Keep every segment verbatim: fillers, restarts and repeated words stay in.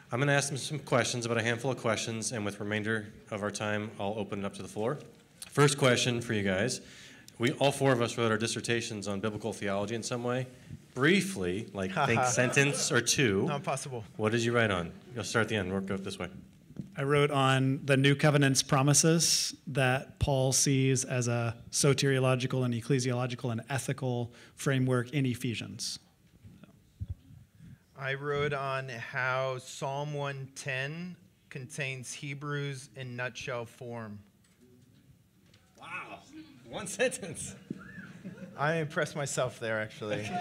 I'm going to ask them some questions, about a handful of questions, and with the remainder of our time, I'll open it up to the floor. First question for you guys. We, all four of us wrote our dissertations on biblical theology in some way. Briefly, like think sentence or two. Not possible. What did you write on? You'll start at the end. Work up this way. I wrote on the New Covenant's promises that Paul sees as a soteriological and ecclesiological and ethical framework in Ephesians. I wrote on how Psalm one ten contains Hebrews in nutshell form. Wow. One sentence. I impressed myself there, actually.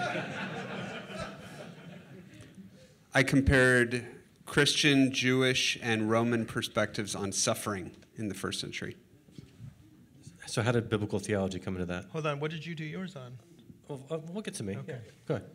I compared Christian, Jewish, and Roman perspectives on suffering in the first century. So how did biblical theology come into that? Hold on, what did you do yours on? Well, uh, we'll get to me. Okay. Yeah. Go ahead.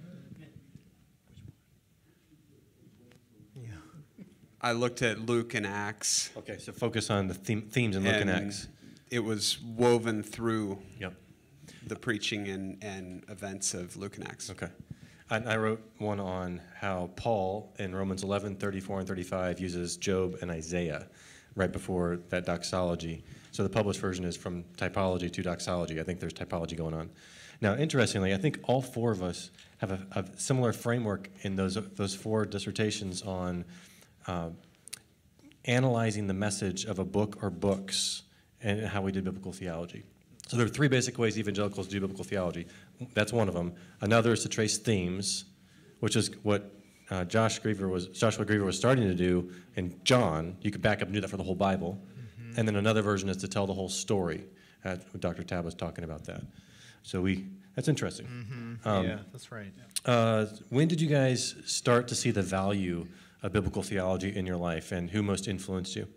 Yeah. I looked at Luke and Acts. Okay, so focus on the theme, themes in Luke and Acts. It was woven through Yep. the preaching and, and events of Luke and Acts. Okay. I, I wrote one on how Paul in Romans eleven, thirty-four, and thirty-five uses Job and Isaiah right before that doxology. So the published version is from typology to doxology. I think there's typology going on. Now, interestingly, I think all four of us have a, a similar framework in those, those four dissertations on uh, analyzing the message of a book or books and how we did biblical theology. So there are three basic ways evangelicals do biblical theology. That's one of them. Another is to trace themes, which is what uh, Josh Griever was, Joshua Griever was starting to do in John. You could back up and do that for the whole Bible. Mm-hmm. And then another version is to tell the whole story. Uh, Doctor Tab was talking about that. So we, that's interesting. Mm-hmm. Um, yeah, that's right. uh, when did you guys start to see the value of biblical theology in your life, and who most influenced you?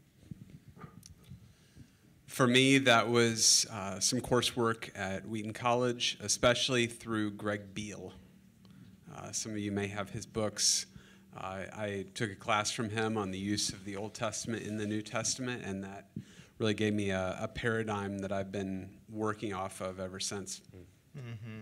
For me, that was uh, some coursework at Wheaton College, especially through Greg Beale. Uh, some of you may have his books. Uh, I took a class from him on the use of the Old Testament in the New Testament, and that really gave me a, a paradigm that I've been working off of ever since. Mm-hmm.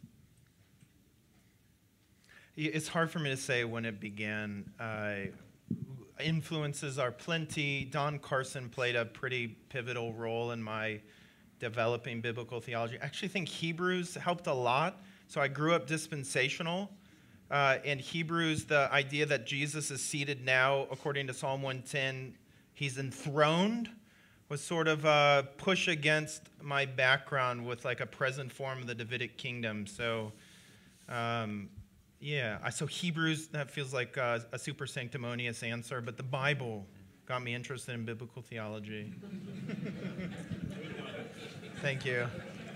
It's hard for me to say when it began. Uh, influences are plenty. Don Carson played a pretty pivotal role in my developing biblical theology. I actually think Hebrews helped a lot. So I grew up dispensational. Uh, in Hebrews, the idea that Jesus is seated now, according to Psalm one ten, he's enthroned, was sort of a push against my background with like a present form of the Davidic kingdom. So, um, yeah, I, so Hebrews, that feels like a, a super sanctimonious answer, but the Bible got me interested in biblical theology. Thank you.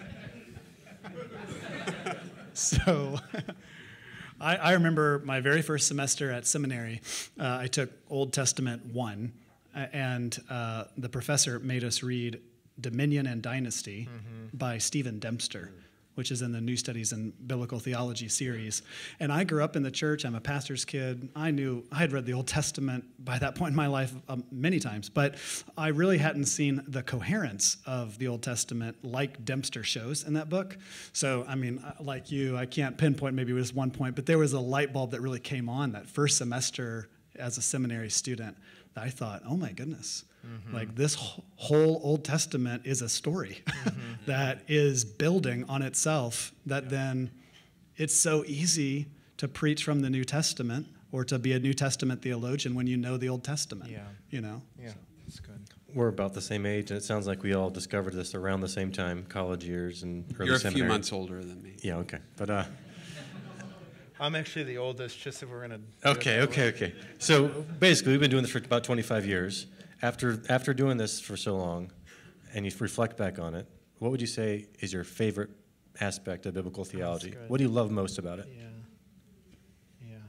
So I, I remember my very first semester at seminary, uh, I took Old Testament one, uh, and uh, the professor made us read Dominion and Dynasty mm-hmm. by Stephen Dempster, which is in the New Studies in Biblical Theology series. And I grew up in the church. I'm a pastor's kid. I knew, I had read the Old Testament by that point in my life um, many times, but I really hadn't seen the coherence of the Old Testament like Dempster shows in that book. So, I mean, like you, I can't pinpoint maybe it was one point, but there was a light bulb that really came on that first semester as a seminary student. That I thought, oh my goodness, mm-hmm. like this whole Old Testament is a story mm-hmm. that is building on itself, that yeah. then it's so easy to preach from the New Testament or to be a New Testament theologian when you know the Old Testament, yeah. you know? Yeah, that's good. We're about the same age, and it sounds like we all discovered this around the same time, college years and early You're a seminary. few months older than me. Yeah, okay. But uh, I'm actually the oldest, just if we're going to... Okay, okay, okay. So basically, we've been doing this for about twenty-five years. After after doing this for so long, and you reflect back on it, what would you say is your favorite aspect of biblical theology? What do you love most about it? Yeah. Yeah.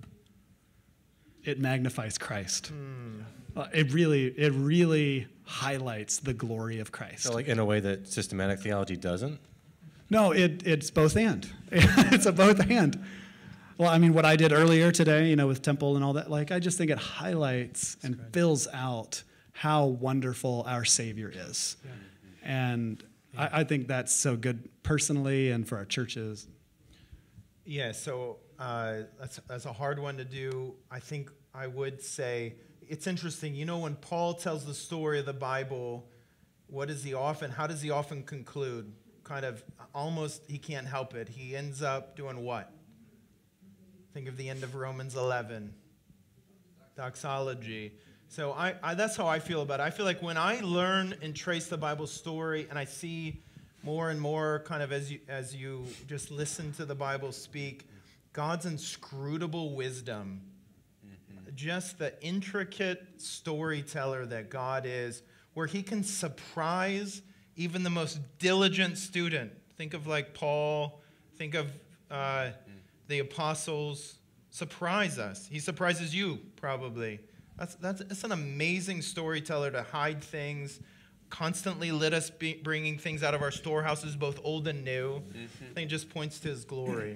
It magnifies Christ. Hmm. Uh, it really, it really highlights the glory of Christ. So like in a way that systematic theology doesn't? No, it, it's both and. It's a both and. Well, I mean, what I did earlier today, you know, with Temple and all that, like, I just think it highlights That's and great. fills out how wonderful our Savior is. Yeah. And yeah. I, I think that's so good personally and for our churches. Yeah, so uh, that's, that's a hard one to do. I think I would say it's interesting. You know, when Paul tells the story of the Bible, what does he often, how does he often conclude? Kind of almost, he can't help it. He ends up doing what? Think of the end of Romans eleven. Doxology. So I, I, that's how I feel about it. I feel like when I learn and trace the Bible story and I see more and more kind of as you, as you just listen to the Bible speak, God's inscrutable wisdom, mm-hmm. just the intricate storyteller that God is, where he can surprise even the most diligent student. Think of like Paul, think of uh, the apostles. Surprise us. He surprises you, probably. That's, that's, that's an amazing storyteller to hide things, constantly let us be bringing things out of our storehouses, both old and new. Mm-hmm. I think it just points to his glory.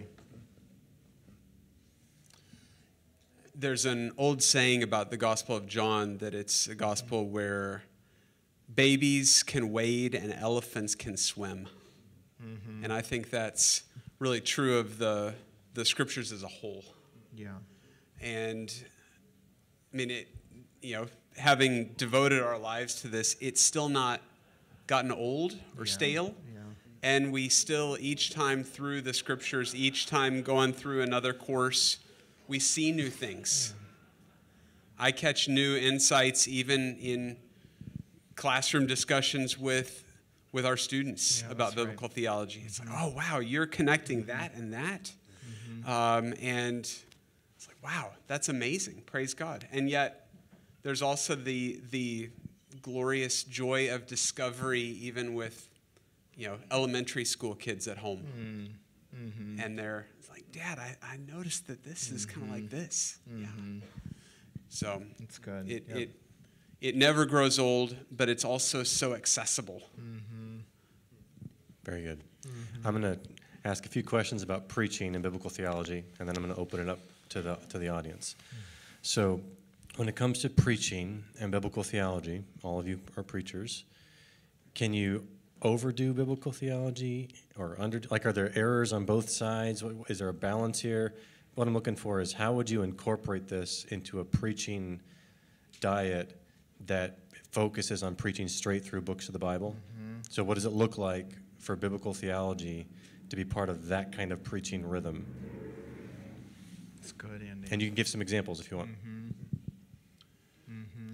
There's an old saying about the Gospel of John that it's a gospel where babies can wade and elephants can swim. Mm-hmm. And I think that's really true of the, the scriptures as a whole. Yeah. And I mean, it, you know, having devoted our lives to this, it's still not gotten old or yeah. stale. Yeah. And we still, each time through the scriptures, each time going through another course, we see new things. Yeah. I catch new insights even in classroom discussions with with our students yeah, about biblical right. theology. It's mm-hmm. like, oh, wow, you're connecting that and that. Mm-hmm. Um, and it's like, wow, that's amazing. Praise God. And yet there's also the the glorious joy of discovery even with, you know, elementary school kids at home. Mm-hmm. And they're it's like, Dad, I, I noticed that this mm-hmm. is kind of like this. Mm-hmm. Yeah. So it's good. It, yep. it It never grows old, but it's also so accessible. Mm-hmm. Very good. Mm-hmm. I'm going to ask a few questions about preaching and biblical theology, and then I'm going to open it up to the to the audience. Mm-hmm. So, when it comes to preaching and biblical theology, all of you are preachers. Can you overdo biblical theology or under? Like, are there errors on both sides? Is there a balance here? What I'm looking for is how would you incorporate this into a preaching diet that focuses on preaching straight through books of the Bible? Mm-hmm. So what does it look like for biblical theology to be part of that kind of preaching rhythm? That's good, Andy. And you can give some examples if you want. Mm-hmm. Mm-hmm.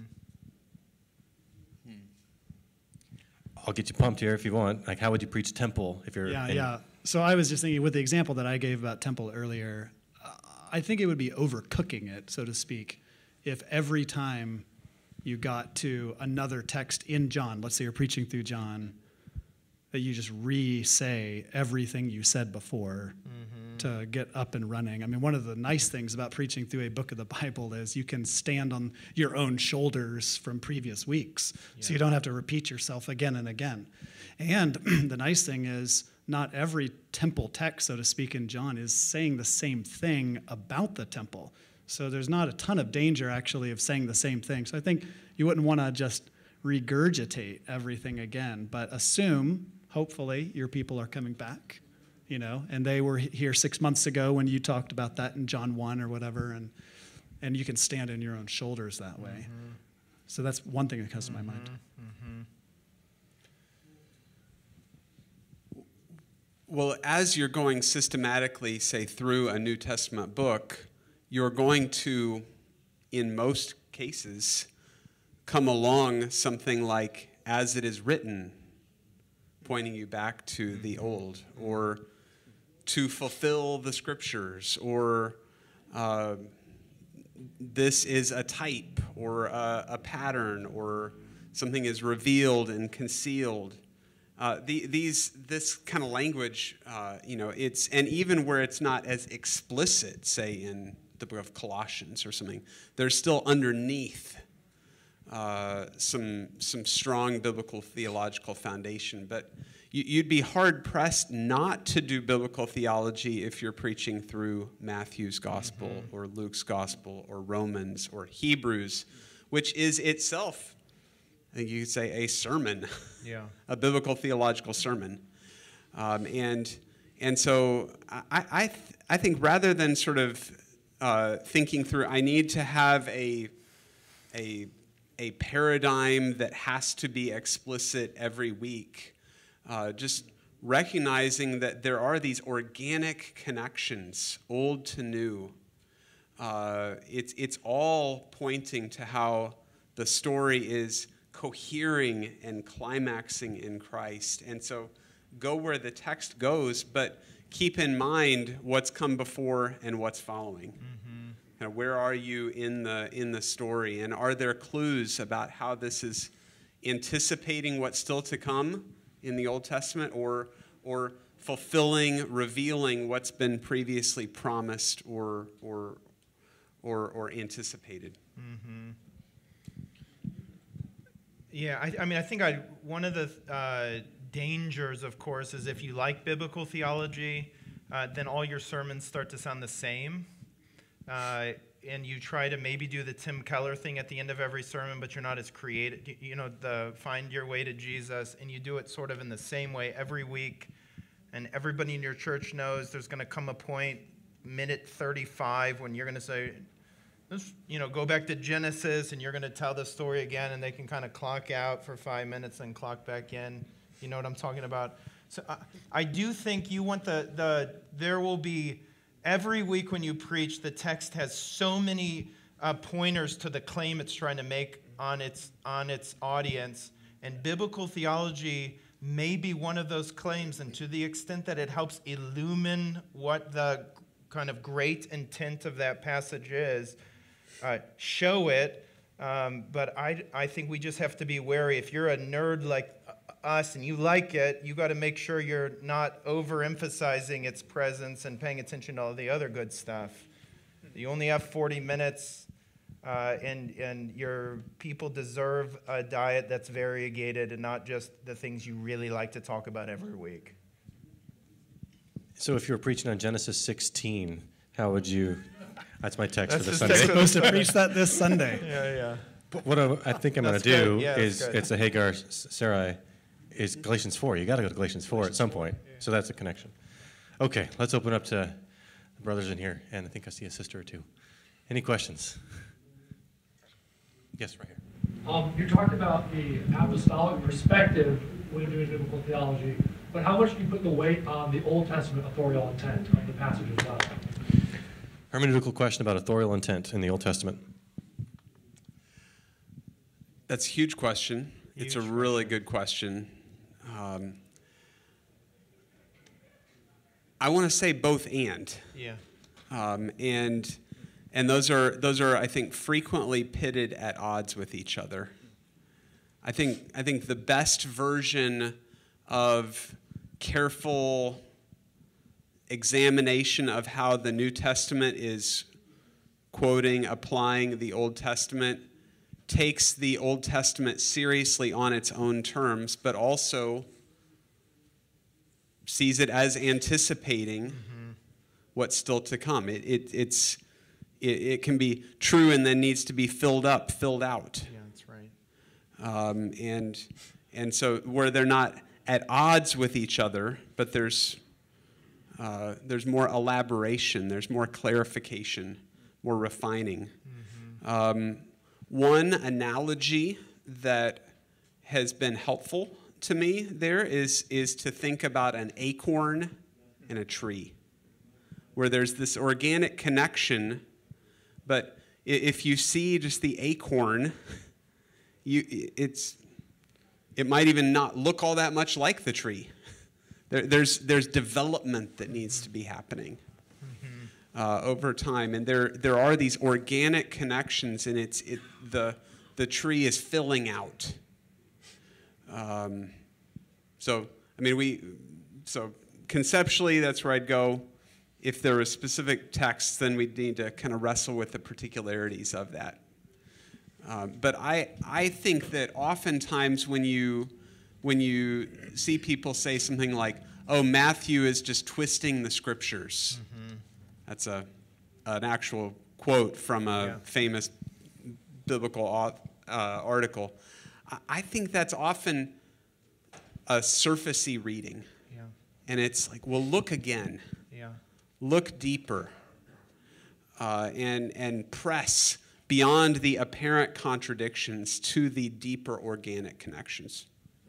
I'll get you pumped here if you want. Like, how would you preach temple if you're... Yeah, in, yeah. So I was just thinking with the example that I gave about temple earlier, uh, I think it would be overcooking it, so to speak, if every time you got to another text in John, let's say you're preaching through John, that you just re-say everything you said before mm-hmm. to get up and running. I mean, one of the nice things about preaching through a book of the Bible is you can stand on your own shoulders from previous weeks, yeah. so you don't have to repeat yourself again and again. And the nice thing is not every temple text, so to speak, in John is saying the same thing about the temple. So there's not a ton of danger, actually, of saying the same thing. So I think you wouldn't want to just regurgitate everything again, but assume, hopefully, your people are coming back, you know, and they were here six months ago when you talked about that in John one or whatever, and and you can stand on your own shoulders that way. Mm-hmm. So that's one thing that comes mm-hmm. to my mind. Mm-hmm. Well, as you're going systematically, say, through a New Testament book, you're going to, in most cases, come along something like, as it is written, pointing you back to the old, or to fulfill the scriptures, or uh, this is a type, or a, a pattern, or something is revealed and concealed. Uh, the, these, this kind of language, uh, you know, it's, and even where it's not as explicit, say in the book of Colossians or something, there's still underneath uh, some some strong biblical theological foundation. But you, you'd be hard-pressed not to do biblical theology if you're preaching through Matthew's gospel mm-hmm. or Luke's gospel or Romans or Hebrews, which is itself, I think you could say, a sermon, yeah. a biblical theological sermon. Um, and and so I, I, th- I think rather than sort of uh, thinking through, I need to have a, a, a paradigm that has to be explicit every week. Uh, just recognizing that there are these organic connections, old to new. Uh, it's, it's all pointing to how the story is cohering and climaxing in Christ. And so go where the text goes, but keep in mind what's come before and what's following. Mm-hmm. Kind of where are you in the, in the story? And are there clues about how this is anticipating what's still to come in the Old Testament, or, or fulfilling, revealing what's been previously promised or, or, or, or anticipated? Mm-hmm. Yeah, I, I mean, I think I one of the uh, dangers, of course, is if you like biblical theology, uh, then all your sermons start to sound the same. Uh, and you try to maybe do the Tim Keller thing at the end of every sermon, but you're not as creative. You know, the find your way to Jesus, and you do it sort of in the same way every week. And everybody in your church knows there's going to come a point, minute thirty-five, when you're going to say, let's, you know, go back to Genesis, and you're going to tell the story again, and they can kind of clock out for five minutes and clock back in. You know what I'm talking about? So I, I do think you want the, the, there will be, every week when you preach, the text has so many uh, pointers to the claim it's trying to make on its, on its audience. And biblical theology may be one of those claims, and to the extent that it helps illumine what the kind of great intent of that passage is, uh, show it. Um, but I, I think we just have to be wary. If you're a nerd like us and you like it, you got to make sure you're not overemphasizing its presence and paying attention to all the other good stuff. You only have forty minutes, uh, and, and your people deserve a diet that's variegated and not just the things you really like to talk about every week. So if you were preaching on Genesis sixteen, how would you, that's my text That's for the his Sunday. text We're for the supposed to preach that this Sunday. Yeah, yeah. But what I, I think I'm going That's to do good. Yeah, is, that's good. it's a Hagar S- Sarai, is Galatians four. You got to go to Galatians four at some point. So that's a connection. Okay, let's open up to the brothers in here, and I think I see a sister or two. Any questions? Yes, right here. Um, you talked about the apostolic perspective when doing biblical theology, but how much do you put the weight on the Old Testament authorial intent of the passage as well? Hermeneutical question about authorial intent in the Old Testament. That's a huge question. It's a Huge really good question. Um, I want to say both and. Yeah. Um, and and those are those are I think frequently pitted at odds with each other. I think I think the best version of careful examination of how the New Testament is quoting, applying the Old Testament, takes the Old Testament seriously on its own terms, but also sees it as anticipating mm-hmm. what's still to come. It, it, it's, it, it can be true and then needs to be filled up, filled out. Yeah, that's right. Um, and, and so where they're not at odds with each other, but there's, uh, there's more elaboration, there's more clarification, more refining. Mm-hmm. Um, one analogy that has been helpful to me there is, is to think about an acorn and a tree, where there's this organic connection, but if you see just the acorn, you, it's, it might even not look all that much like the tree. There, there's, there's development that needs to be happening mm-hmm. uh, over time, and there, there are these organic connections, and it's, it, the, the tree is filling out. Um, so, I mean, we, so conceptually, that's where I'd go. If there was specific texts, then we'd need to kind of wrestle with the particularities of that. Um, but I, I think that oftentimes when you, when you see people say something like, oh, Matthew is just twisting the scriptures. Mm-hmm. That's a, an actual quote from a yeah. famous biblical uh, article. I think that's often a surfacey reading. Yeah. And it's like, well, look again. Yeah. Look deeper. uh, and, and press beyond the apparent contradictions to the deeper organic connections.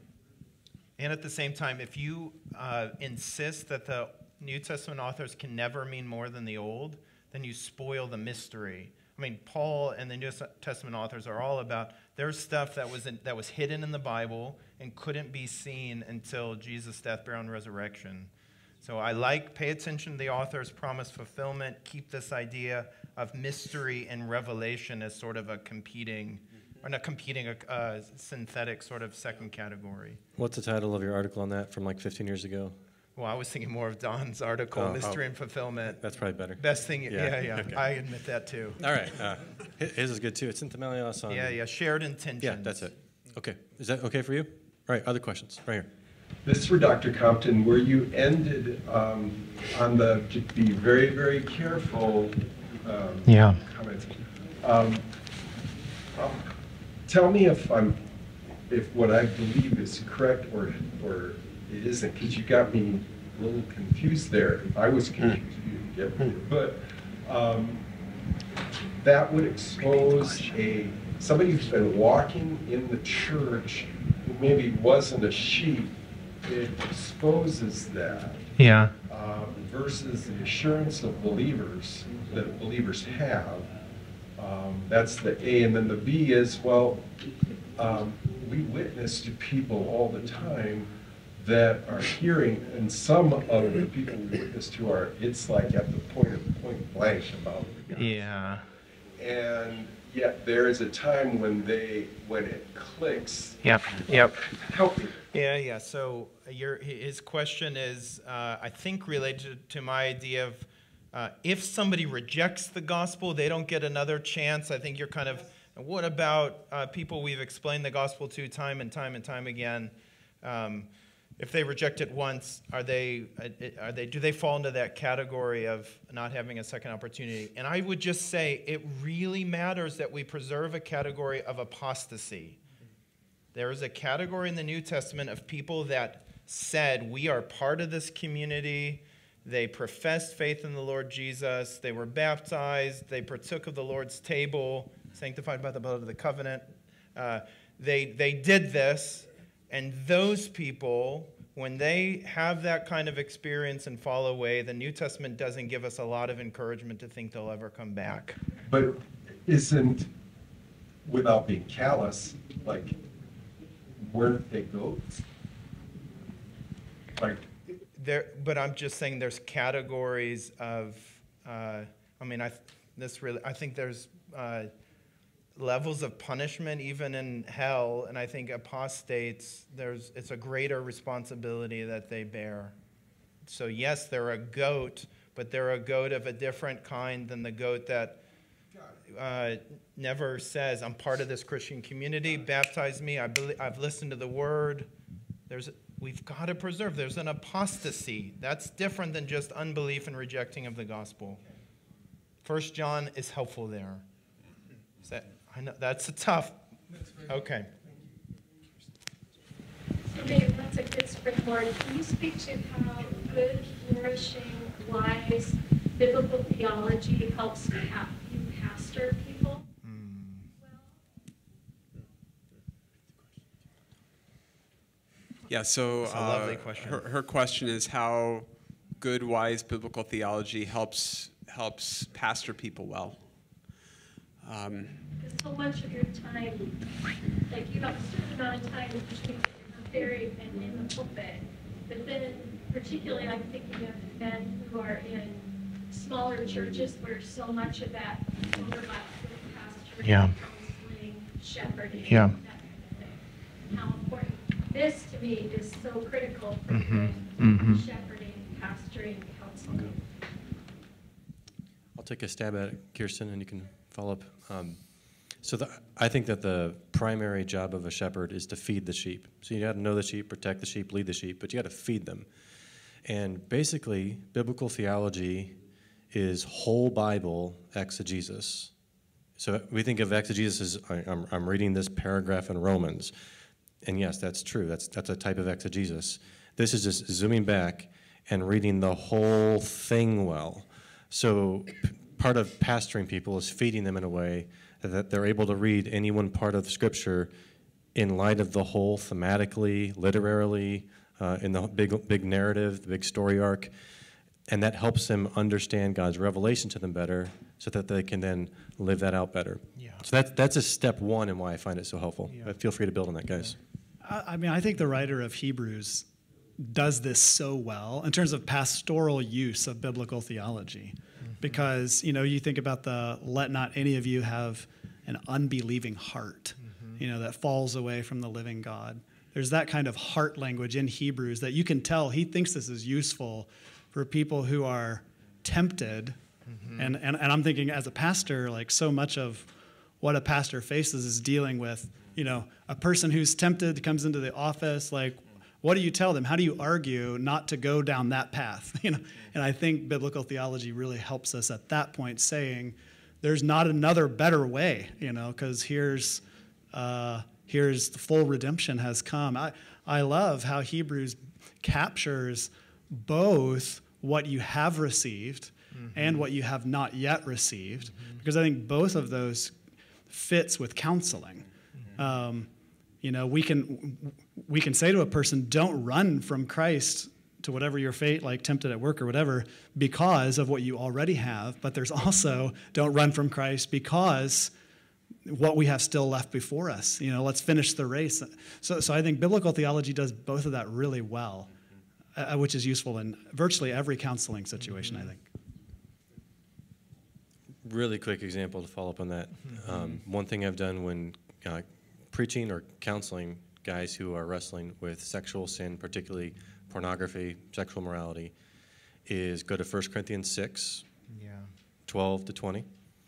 And at the same time, if you uh, insist that the New Testament authors can never mean more than the Old, then you spoil the mystery. I mean, Paul and the New Testament authors are all about, there's stuff that was in, that was hidden in the Bible and couldn't be seen until Jesus' death, burial, and resurrection. So I like, pay attention to the author's promise fulfillment, keep this idea of mystery and revelation as sort of a competing, or not competing, a uh, synthetic sort of second category. What's the title of your article on that from like fifteen years ago? Well, I was thinking more of Don's article, Oh, Mystery oh. and Fulfillment. That's probably better. Best thing, yeah, Yeah, yeah, okay. I admit that too. All right. Uh, hi- his is good too. It's in Themelios on. Yeah, yeah, shared intentions. Yeah, that's it. Okay. Is that okay for you? All right. Other questions? Right here. This is for Doctor Compton, where you ended um, on the to be very, very careful um, Yeah. comments. Um, um, tell me if I'm, if what I believe is correct or or it isn't, because you got me a little confused there. If I was confused, you can get me. But um, that would expose a somebody who's been walking in the church who maybe wasn't a sheep. It exposes that Yeah. um, versus the assurance of believers that believers have. Um, that's the A. And then the B is, well, um, we witness to people all the time that are hearing, and some of the people we witness to are, it's like at the point of point blank about the gospel. Yeah. And yet there is a time when they, when it clicks. Yep. Yep. Help me. Yeah, yeah. So your his question is, uh, I think, related to my idea of uh, if somebody rejects the gospel, they don't get another chance. I think you're kind of, what about uh, people we've explained the gospel to time and time and time again? Um, if they reject it once, are they are they do they fall into that category of not having a second opportunity? And I would just say it really matters that we preserve a category of apostasy. There is a category in the New Testament of people that said, we are part of this community. They professed faith in the Lord Jesus. They were baptized. They partook of the Lord's table, sanctified by the blood of the covenant. Uh, they, they did this, and those people, when they have that kind of experience and fall away, the New Testament doesn't give us a lot of encouragement to think they'll ever come back. But isn't, without being callous, like, weren't they goats? Like, There, but I'm just saying there's categories of, uh, I mean, I this really, I think there's uh, levels of punishment even in hell, and I think apostates, there's it's a greater responsibility that they bear. So yes, they're a goat, but they're a goat of a different kind than the goat that uh, never says, I'm part of this Christian community, baptize me, I believe, I've listened to the word. There's We've got to preserve. There's an apostasy. That's different than just unbelief and rejecting of the gospel. First John is helpful there. Is that, I know that's a tough. Okay. Maybe that's a good springboard. Can you speak to how good, flourishing, wise biblical theology helps pa- you pastor people? Yeah, so That's a lovely uh, question. Her, her question is how good, wise biblical theology helps helps pastor people well. Um, Because so much of your time, like you have a certain amount of time between preparing and in the pulpit, but then particularly I'm thinking of men who are in smaller churches where so much of that overlaps with pastoring, Yeah. counseling, shepherding, Yeah. that kind of thing. How important this to me is so critical for Mhm. good Mhm. shepherding, pastoring, counseling. I'll take a stab at it, Kirsten, and you can follow up. Um, so the, I think that the primary job of a shepherd is to feed the sheep. So you got to know the sheep, protect the sheep, lead the sheep, but you got to feed them. And basically, biblical theology is whole Bible exegesis. So we think of exegesis as I, I'm, I'm reading this paragraph in Romans. And yes, that's true. That's, that's a type of exegesis. This is just zooming back and reading the whole thing well. So p- part of pastoring people is feeding them in a way that they're able to read any one part of Scripture in light of the whole, thematically, literarily, uh, in the big, big narrative, the big story arc. And that helps them understand God's revelation to them better so that they can then live that out better. Yeah. So that's, that's a step one in why I find it so helpful. Yeah. But feel free to build on that, guys. I I mean, I think the writer of Hebrews does this so well in terms of pastoral use of biblical theology. Mm-hmm. Because, you know, you think about the let not any of you have an unbelieving heart, mm-hmm. you know, that falls away from the living God. There's that kind of heart language in Hebrews that you can tell he thinks this is useful for people who are tempted. Mm-hmm. And, and, and I'm thinking as a pastor, like so much of what a pastor faces is dealing with, you know, a person who's tempted comes into the office, like, what do you tell them? How do you argue not to go down that path? You know, and I think biblical theology really helps us at that point, saying there's not another better way, you know, because here's uh, here's the full redemption has come. I I love how Hebrews captures both what you have received mm-hmm. and what you have not yet received, mm-hmm. because I think both of those fits with counseling. Mm-hmm. Um, you know, we can we can say to a person, don't run from Christ to whatever your fate, like tempted at work or whatever, because of what you already have. But there's also, don't run from Christ because what we have still left before us. You know, let's finish the race. So, so I think biblical theology does both of that really well, uh, which is useful in virtually every counseling situation, I think. Really quick example to follow up on that. Mm-hmm. Um, one thing I've done when uh, preaching or counseling guys who are wrestling with sexual sin, particularly pornography, sexual morality, is go to First Corinthians six, Yeah. twelve to twenty.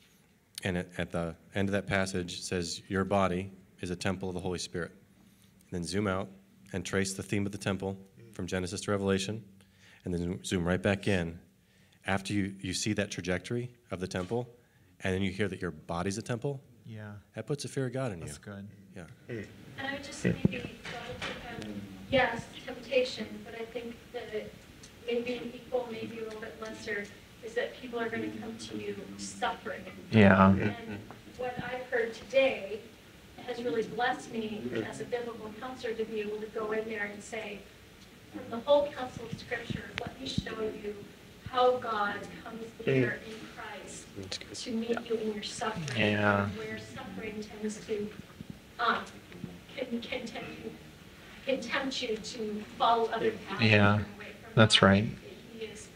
And at, at the end of that passage, it says, your body is a temple of the Holy Spirit. And then zoom out and trace the theme of the temple from Genesis to Revelation, and then zoom right back in. After you, you see that trajectory of the temple, and then you hear that your body's a temple, Yeah. that puts a fear of God in you. That's good. Yeah. And I would just maybe double click on, yes, temptation, but I think that it maybe an equal, maybe a little bit lesser, is that people are going to come to you suffering. Yeah. And what I've heard today has really blessed me as a biblical counselor to be able to go in there and say, from the whole counsel of Scripture, let me show you how God comes there in Christ to meet you in your suffering. Yeah. And where suffering tends to um, can, can, tempt you, can tempt you to follow other paths. Yeah, away from that's God. right. He is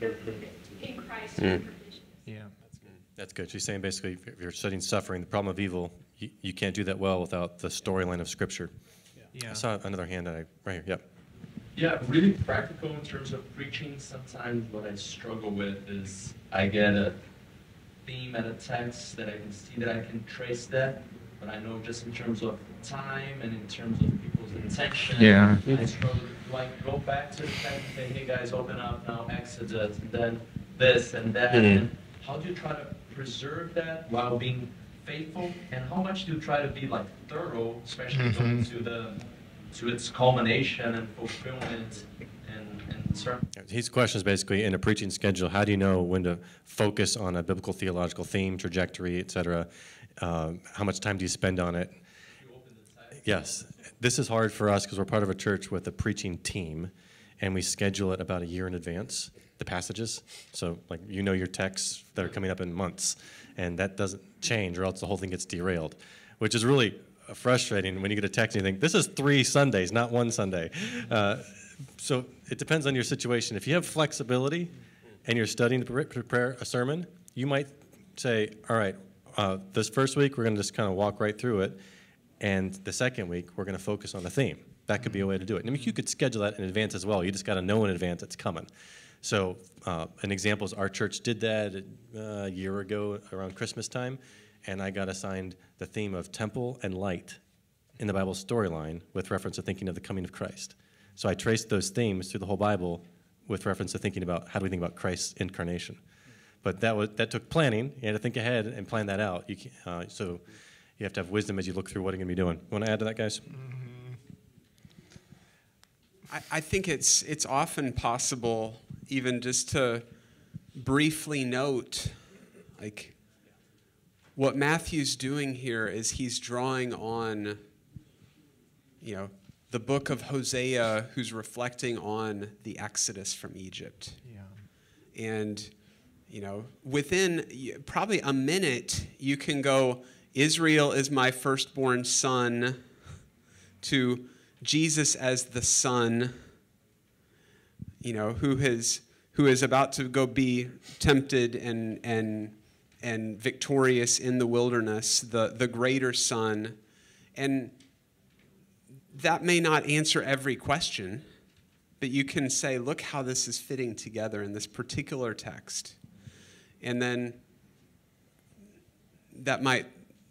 in Christ. Mm. Yeah. That's good. She's saying basically if you're studying suffering, the problem of evil, you, you can't do that well without the storyline of Scripture. Yeah. I saw another hand that I, right here, yep. Yeah, really practical in terms of preaching. Sometimes what I struggle with is I get a theme and a text that I can see that I can trace that, but I know just in terms of time and in terms of people's intention, Yeah. I struggle to like go back to the text and say, hey guys, open up now Exodus, and then this and that. Mhm. And how do you try to preserve that while being faithful? And how much do you try to be like thorough, especially going to the to its culmination and fulfillment and, and certain. His question is basically, in a preaching schedule, how do you know when to focus on a biblical theological theme, trajectory, et cetera? Um, how much time do you spend on it? Yes. This is hard for us because we're part of a church with a preaching team, and we schedule it about a year in advance, the passages. So, like, you know your texts that are coming up in months, and that doesn't change or else the whole thing gets derailed, which is really frustrating when you get a text and you think, this is three Sundays, not one Sunday. Uh, so it depends on your situation. If you have flexibility and you're studying to pre- prepare a sermon, you might say, all right, uh, this first week we're going to just kind of walk right through it, and the second week we're going to focus on the theme. That could be a way to do it. And I mean, you could schedule that in advance as well. You just got to know in advance it's coming. So uh, an example is our church did that uh, a year ago around Christmas time, and I got assigned the theme of temple and light in the Bible storyline with reference to thinking of the coming of Christ. So I traced those themes through the whole Bible with reference to thinking about how do we think about Christ's incarnation. But that was that took planning. You had to think ahead and plan that out. You can, uh, so you have to have wisdom as you look through what you're going to be doing. Want to add to that, guys? I, I think it's it's often possible even just to briefly note Like, what Matthew's doing here is he's drawing on, you know, the book of Hosea, who's reflecting on the Exodus from Egypt. Yeah. And, you know, within probably a minute, you can go, Israel is my firstborn son, to Jesus as the son, you know, who has who is about to go be tempted and and and victorious in the wilderness, the, the greater son. And that may not answer every question, but you can say, look how this is fitting together in this particular text. And then that might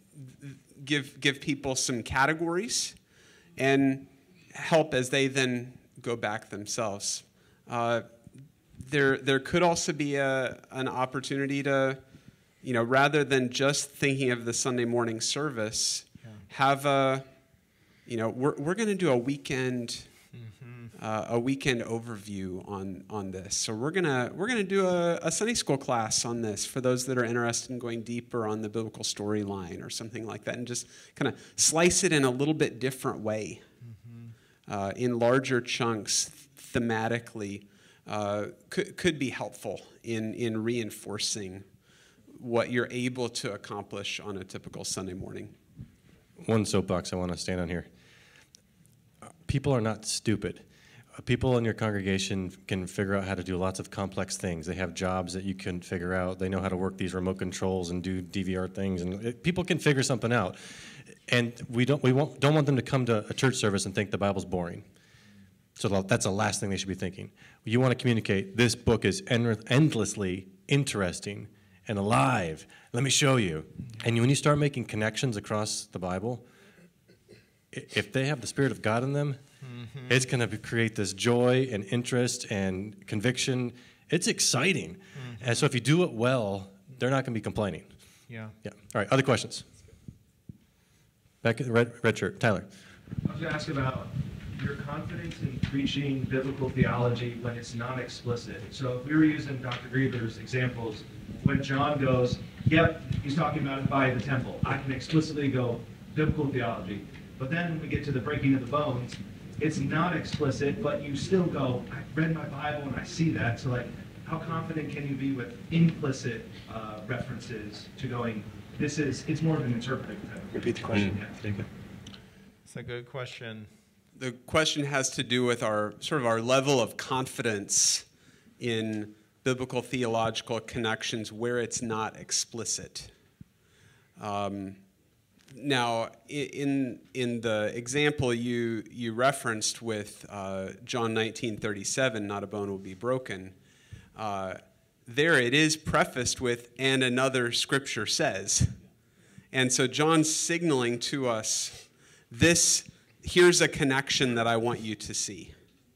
give give people some categories and help as they then go back themselves. Uh, there, there could also be a, an opportunity to, you know, rather than just thinking of the Sunday morning service, yeah. have a, you know, we're we're going to do a weekend, mm-hmm. uh, a weekend overview on on this. So we're gonna we're gonna do a, a Sunday school class on this for those that are interested in going deeper on the biblical storyline or something like that, and just kind of slice it in a little bit different way, mm-hmm. uh, in larger chunks, thematically, uh, could could be helpful in in reinforcing what you're able to accomplish on a typical Sunday morning. One soapbox I want to stand on here. People are not stupid. People in your congregation can figure out how to do lots of complex things. They have jobs that you can figure out. They know how to work these remote controls and do D V R things, and it, people can figure something out. And we don't we won't, don't want them to come to a church service and think the Bible's boring. So that's the last thing they should be thinking. You want to communicate, this book is end- endlessly interesting and alive. Let me show you. And when you start making connections across the Bible, if they have the Spirit of God in them, mm-hmm. it's going to create this joy and interest and conviction. It's exciting. Mm-hmm. And so if you do it well, they're not going to be complaining. Yeah. Yeah. All right, other questions? Back at the red, red shirt. Tyler. I was going to ask about your confidence in preaching biblical theology when it's non-explicit. So if we were using Doctor Grieber's examples, when John goes, yep, he's talking about it by the temple, I can explicitly go biblical theology. But then when we get to the breaking of the bones, it's not explicit, but you still go, I read my Bible and I see that. So like, how confident can you be with implicit uh, references to going, this is, it's more of an interpretive type of Repeat the question. Yeah. It's a good question. The question has to do with our sort of our level of confidence in biblical theological connections where it's not explicit. Um, now, in in the example you you referenced with uh, John nineteen thirty-seven, not a bone will be broken. Uh, there it is prefaced with, and another scripture says, and so John's signaling to us this. Here's a connection that I want you to see.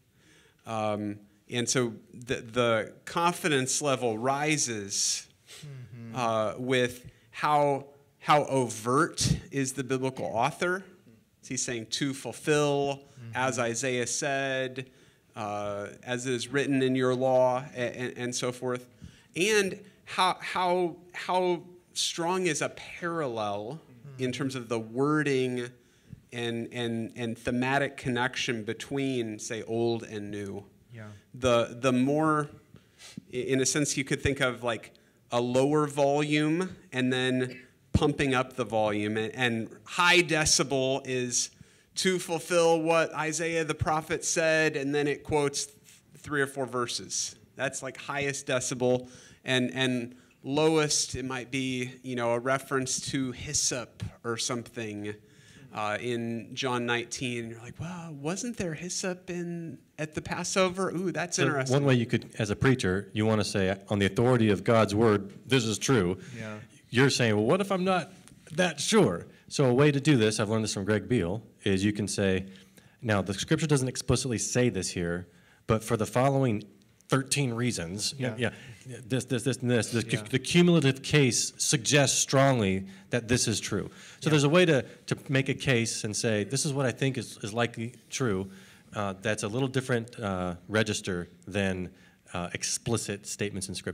Um, and so the, the confidence level rises mm-hmm. uh, with how, how overt is the biblical author. He's saying to fulfill, mm-hmm. as Isaiah said, uh, as it is written in your law, and, and so forth. And how, how, how strong is a parallel mm-hmm. in terms of the wording And, and and thematic connection between, say, old and new. Yeah. The the more, in a sense, you could think of like a lower volume and then pumping up the volume. And, and high decibel is to fulfill what Isaiah the prophet said, and then it quotes three or four verses. That's like highest decibel. And and lowest, it might be, you know, a reference to hyssop or something. Uh, in John nineteen, you're like, well, wasn't there hyssop in at the Passover? Ooh, that's so interesting. One way you could, as a preacher, you want to say, on the authority of God's word, this is true. Yeah. You're saying, well, what if I'm not that sure? So a way to do this, I've learned this from Greg Beale, is you can say, now the scripture doesn't explicitly say this here, but for the following thirteen reasons, Yeah. yeah, this, this, this, and this, the, Yeah. the cumulative case suggests strongly that this is true. So Yeah. there's a way to, to make a case and say, this is what I think is, is likely true. Uh, that's a little different uh, register than uh, explicit statements in Scripture.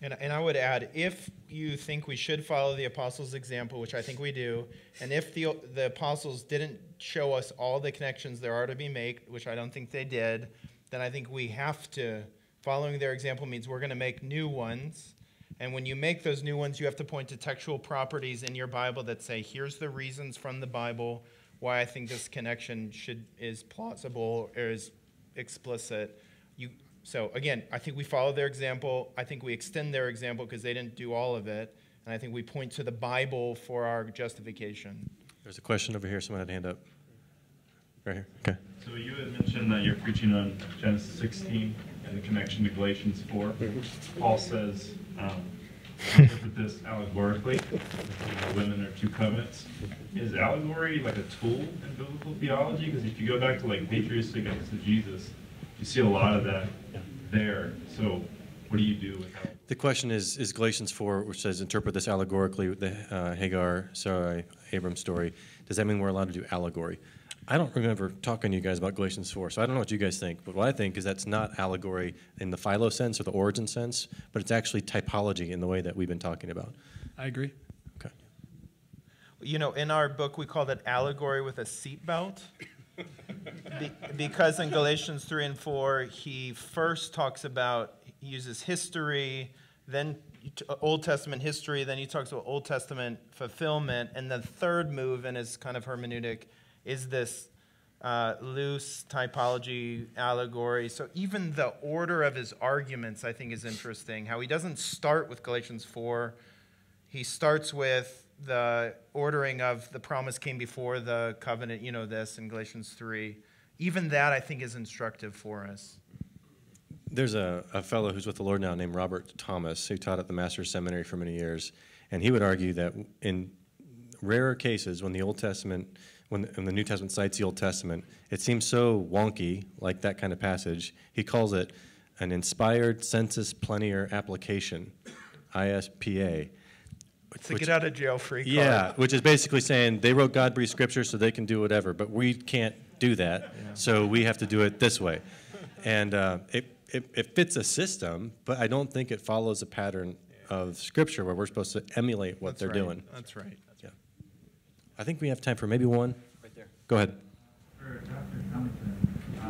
And, and I would add, if you think we should follow the apostles' example, which I think we do, and if the, the apostles didn't show us all the connections there are to be made, which I don't think they did, then I think we have to, following their example means we're going to make new ones. And when you make those new ones, you have to point to textual properties in your Bible that say, here's the reasons from the Bible why I think this connection should is plausible or is explicit. You, so again, I think we follow their example. I think we extend their example because they didn't do all of it. And I think we point to the Bible for our justification. There's a question over here. Someone had a hand up. Right here. Okay. So you had mentioned that you're preaching on Genesis sixteen and the connection to Galatians four. Paul says, um, interpret this allegorically. The women are two covenants. Is allegory like a tool in biblical theology? Because if you go back to like patristic exegesis, you see a lot of that there. So what do you do with that? The question is, is Galatians four, which says interpret this allegorically with the uh, Hagar, Sarai, Abram story. Does that mean we're allowed to do allegory? I don't remember talking to you guys about Galatians four, so I don't know what you guys think. But what I think is that's not allegory in the philo sense or the origin sense, but it's actually typology in the way that we've been talking about. I agree. Okay. You know, in our book, we call that allegory with a seatbelt. Be, because in Galatians three and four, he first talks about, he uses history, then Old Testament history, then he talks about Old Testament fulfillment, and the third move in his kind of hermeneutic is this uh, loose typology allegory. So even the order of his arguments, I think, is interesting. How he doesn't start with Galatians four. He starts with the ordering of the promise came before the covenant, you know this, in Galatians three. Even that, I think, is instructive for us. There's a, a fellow who's with the Lord now named Robert Thomas, who taught at the Master's Seminary for many years, and he would argue that in rarer cases, when the Old Testament When the, when the New Testament cites the Old Testament, it seems so wonky, like that kind of passage. He calls it an inspired sensus plenior application, I S P A. It's a get out of jail free card. Yeah, which is basically saying they wrote God-breathed scripture so they can do whatever, but we can't do that, yeah. So we have to do it this way. And uh, it, it, it fits a system, but I don't think it follows a pattern of Scripture where we're supposed to emulate what That's they're right. doing. That's right. Yeah. I think we have time for maybe one. Right there. Go ahead. For Doctor Compton, uh,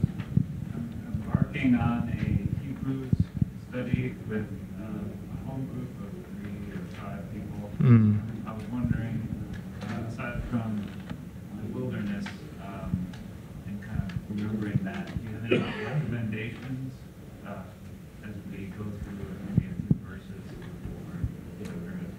I'm embarking on a Hebrews study with uh, a home group of three or five people. Mm. I was wondering, uh, aside from the wilderness um, and kind of remembering that, do you have any recommendations uh, as we go through maybe a few verses or the wilderness?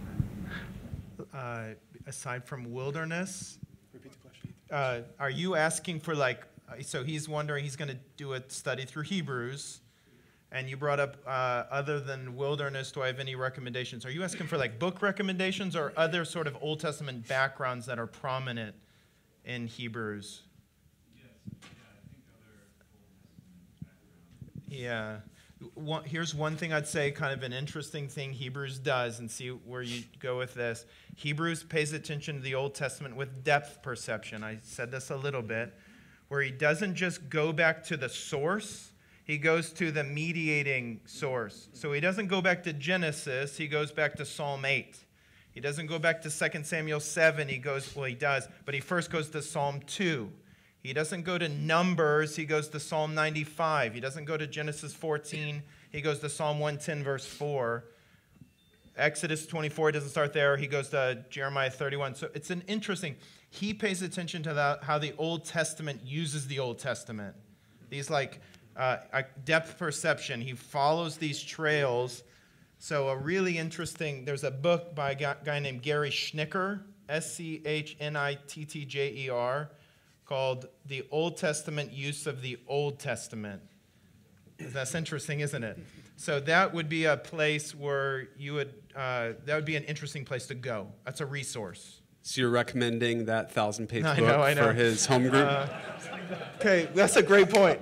Uh, aside from wilderness, repeat the question. Uh, are you asking for like? So he's wondering. He's going to do a study through Hebrews, and you brought up uh, other than wilderness. Do I have any recommendations? Are you asking for like book recommendations or other sort of Old Testament backgrounds that are prominent in Hebrews? Yes. Yeah, I think other Old Testament backgrounds. Yeah. One, here's one thing I'd say, kind of an interesting thing Hebrews does, and see where you go with this. Hebrews pays attention to the Old Testament with depth perception. I said this a little bit, where he doesn't just go back to the source, he goes to the mediating source. So he doesn't go back to Genesis, he goes back to Psalm eight. He doesn't go back to Second Samuel seven, he goes, well, he does, but he first goes to Psalm two. He doesn't go to Numbers, he goes to Psalm ninety-five. He doesn't go to Genesis fourteen, he goes to Psalm one ten, verse four. Exodus twenty-four, he doesn't start there, he goes to Jeremiah thirty-one. So it's an interesting, he pays attention to that, how the Old Testament uses the Old Testament. These like uh, depth perception, he follows these trails. So a really interesting, there's a book by a guy named Gary Schnicker, S C H N I T T J E R, called The Old Testament Use of the Old Testament. That's interesting, isn't it? So that would be a place where you would, uh, that would be an interesting place to go. That's a resource. So you're recommending that thousand-page I book know, I know. for his home group? Uh, okay, that's a great point.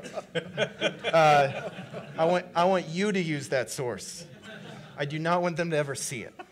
Uh, I want, I want you to use that source. I do not want them to ever see it.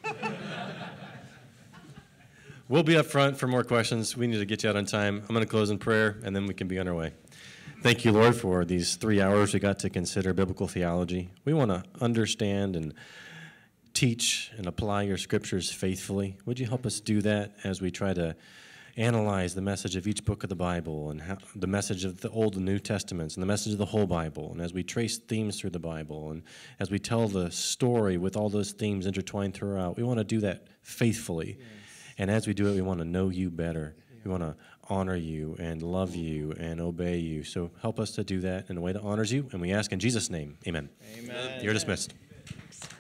We'll be up front for more questions. We need to get you out on time. I'm going to close in prayer, and then we can be on our way. Thank you, Lord, for these three hours we got to consider biblical theology. We want to understand and teach and apply your scriptures faithfully. Would you help us do that as we try to analyze the message of each book of the Bible and how, the message of the Old and New Testaments and the message of the whole Bible, and as we trace themes through the Bible and as we tell the story with all those themes intertwined throughout, we want to do that faithfully. Yes. And as we do it, we want to know you better. Yeah. We want to honor you and love you and obey you. So help us to do that in a way that honors you, and we ask in Jesus' name, amen. Amen. You're dismissed.